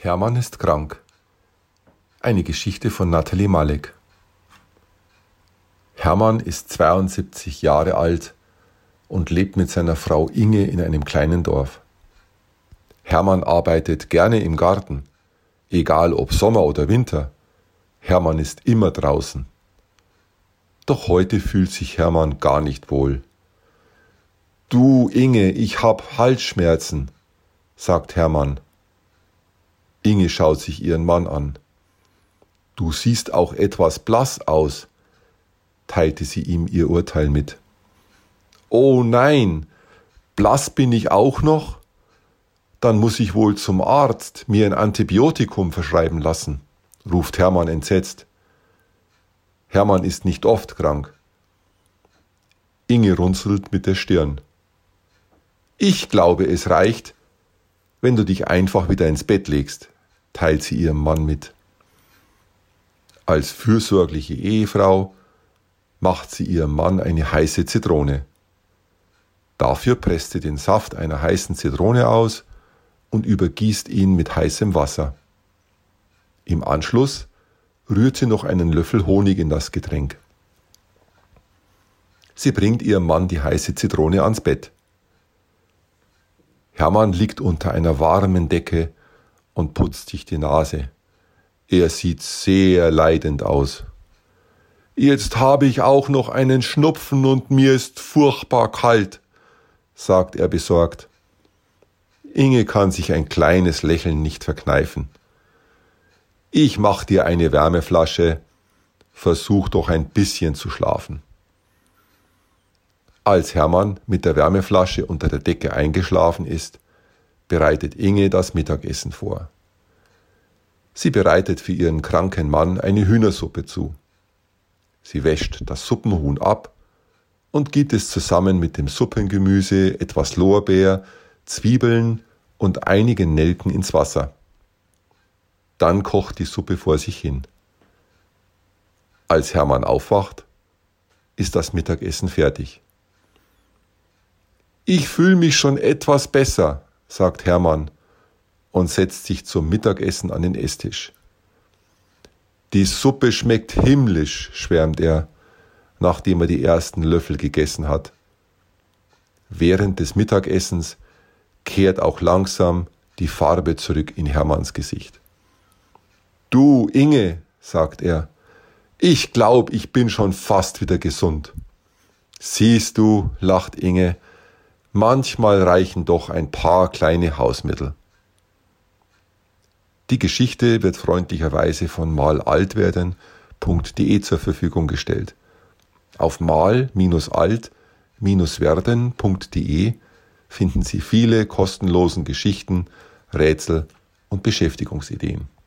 Hermann ist krank. Eine Geschichte von Nathalie Malek. Hermann ist 72 Jahre alt und lebt mit seiner Frau Inge in einem kleinen Dorf. Hermann arbeitet gerne im Garten, egal ob Sommer oder Winter. Hermann ist immer draußen. Doch heute fühlt sich Hermann gar nicht wohl. »Du, Inge, ich hab Halsschmerzen«, sagt Hermann. Inge schaut sich ihren Mann an. »Du siehst auch etwas blass aus«, teilte sie ihm ihr Urteil mit. »Oh nein, blass bin ich auch noch? Dann muss ich wohl zum Arzt mir ein Antibiotikum verschreiben lassen«, ruft Hermann entsetzt. Hermann ist nicht oft krank. Inge runzelt mit der Stirn. »Ich glaube, es reicht, wenn du dich einfach wieder ins Bett legst«, teilt sie ihrem Mann mit. Als fürsorgliche Ehefrau macht sie ihrem Mann eine heiße Zitrone. Dafür presst sie den Saft einer heißen Zitrone aus und übergießt ihn mit heißem Wasser. Im Anschluss rührt sie noch einen Löffel Honig in das Getränk. Sie bringt ihrem Mann die heiße Zitrone ans Bett. Hermann liegt unter einer warmen Decke und putzt sich die Nase. Er sieht sehr leidend aus. »Jetzt habe ich auch noch einen Schnupfen und mir ist furchtbar kalt«, sagt er besorgt. Inge kann sich ein kleines Lächeln nicht verkneifen. »Ich mach dir eine Wärmeflasche, versuch doch ein bisschen zu schlafen.« Als Hermann mit der Wärmeflasche unter der Decke eingeschlafen ist, bereitet Inge das Mittagessen vor. Sie bereitet für ihren kranken Mann eine Hühnersuppe zu. Sie wäscht das Suppenhuhn ab und gibt es zusammen mit dem Suppengemüse, etwas Lorbeer, Zwiebeln und einigen Nelken ins Wasser. Dann kocht die Suppe vor sich hin. Als Hermann aufwacht, ist das Mittagessen fertig. »Ich fühle mich schon etwas besser«, sagt Hermann und setzt sich zum Mittagessen an den Esstisch. »Die Suppe schmeckt himmlisch«, schwärmt er, nachdem er die ersten Löffel gegessen hat. Während des Mittagessens kehrt auch langsam die Farbe zurück in Hermanns Gesicht. »Du, Inge«, sagt er, »ich glaube, ich bin schon fast wieder gesund.« »Siehst du«, lacht Inge, »manchmal reichen doch ein paar kleine Hausmittel.« Die Geschichte wird freundlicherweise von malaltwerden.de zur Verfügung gestellt. Auf mal-alt-werden.de finden Sie viele kostenlosen Geschichten, Rätsel und Beschäftigungsideen.